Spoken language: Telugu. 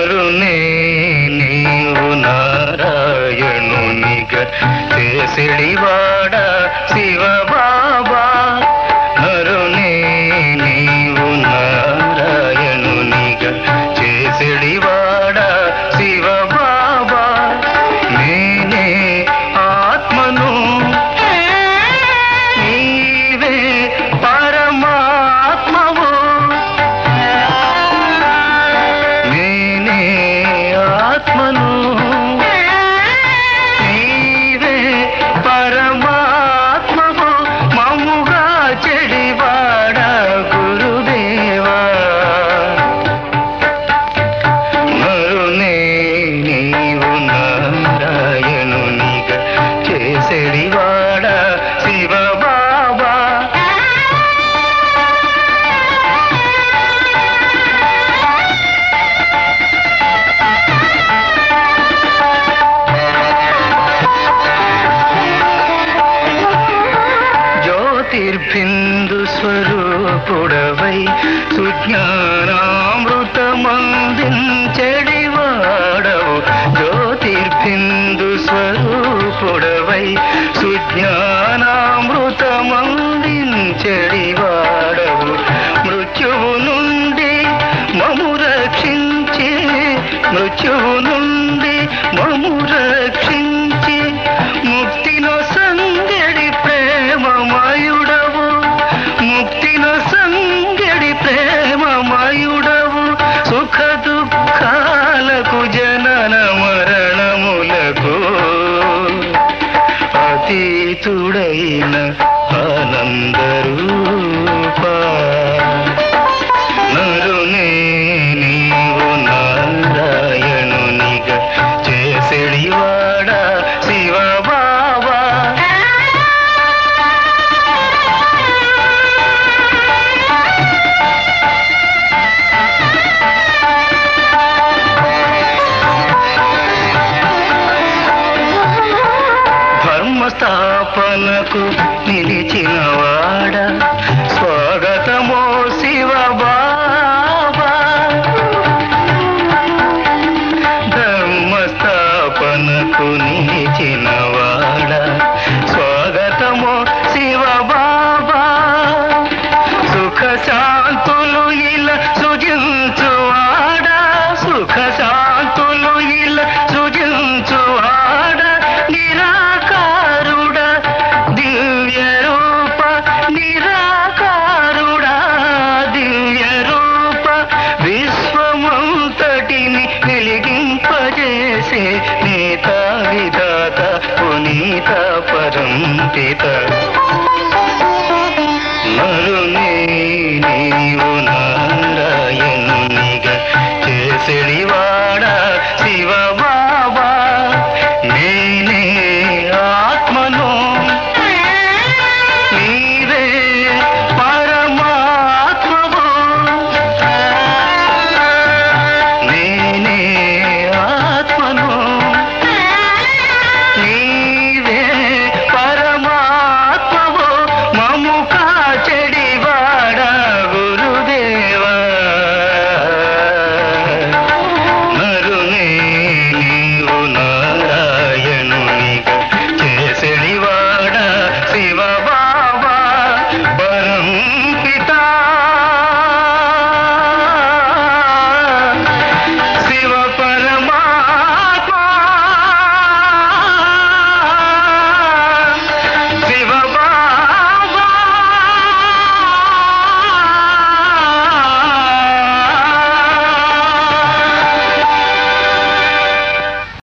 నరునే నీవు నారాయణునిగా చేసిడివాడ శివ బాబా. నరునే నీవు నారాయణునిగా చేసిడివాడ శివ బాబా. నేనే ఆత్మను నీవే పరమాత్మవు. నేనే ఆత్మను నీవే పరమాత్మవు. మమ్ముగా చెడివాడ గురుదేవా. నరునే నీవు నారాయణునిగా చేసిడివాడ శివ బాబా. జ్యోతిర్బిందు స్వరూపుడవై సుజ్ఞానామృతమందించెడివాడవు. జ్యోతిర్బిందు స్వరూపుడవై సుజ్ఞానామృతమందించెడివాడవు. మృత్యువు నుండి మము రక్షించి, మృత్యువు నుండి మము రక్షించి ముక్తిలో సంగడి ప్రేమమయుడవు. ముక్తిలో సంగడి ప్రేమమయుడవు. సుఖ దుఃఖాలకు జనన మరణములకు అతీతుడైన ఆనందరూపా. నరునే నీవు నారాయణునిగా చేసిడివాడ శివ బాబా. ధర్మస్థాపనకు నిలిచినవాడ స్వాగతమో శివ బాబా. ధర్మస్థాపనకు నిలిచినవాడ స్వాగతమో శివ బాబా. సుఖ శాంతులు ఇలా సృజించువాడ, సుఖ శాంతులు ఇలా సృజించువాడ. నిరాకారుడ దివ్య రూప, నిరాకారుడా దివ్య రూప. విశ్వమంతటిని వెలిగింపజేసే నేత విధాత పునీత పరంపిత.